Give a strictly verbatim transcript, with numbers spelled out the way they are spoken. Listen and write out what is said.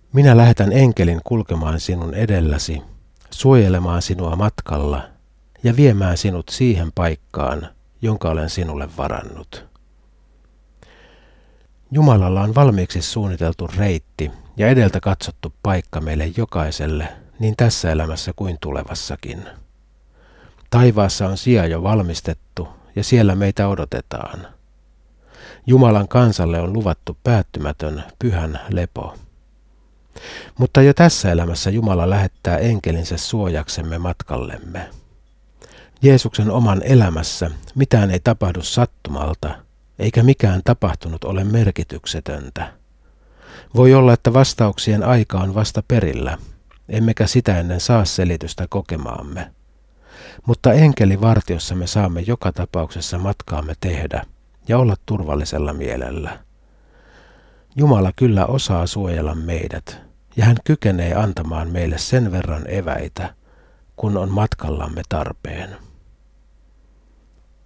Minä lähetän enkelin kulkemaan sinun edelläsi, suojelemaan sinua matkalla ja viemään sinut siihen paikkaan, jonka olen sinulle varannut. Jumalalla on valmiiksi suunniteltu reitti ja edeltä katsottu paikka meille jokaiselle, niin tässä elämässä kuin tulevassakin. Taivaassa on sija jo valmistettu ja siellä meitä odotetaan. Jumalan kansalle on luvattu päättymätön pyhän lepo. Mutta jo tässä elämässä Jumala lähettää enkelinsä suojaksemme matkallemme. Jeesuksen oman elämässä mitään ei tapahdu sattumalta, eikä mikään tapahtunut ole merkityksetöntä. Voi olla, että vastauksien aika on vasta perillä, emmekä sitä ennen saa selitystä kokemaamme. Mutta enkelivartiossa me saamme joka tapauksessa matkaamme tehdä ja olla turvallisella mielellä. Jumala kyllä osaa suojella meidät, ja hän kykenee antamaan meille sen verran eväitä, kun on matkallamme tarpeen.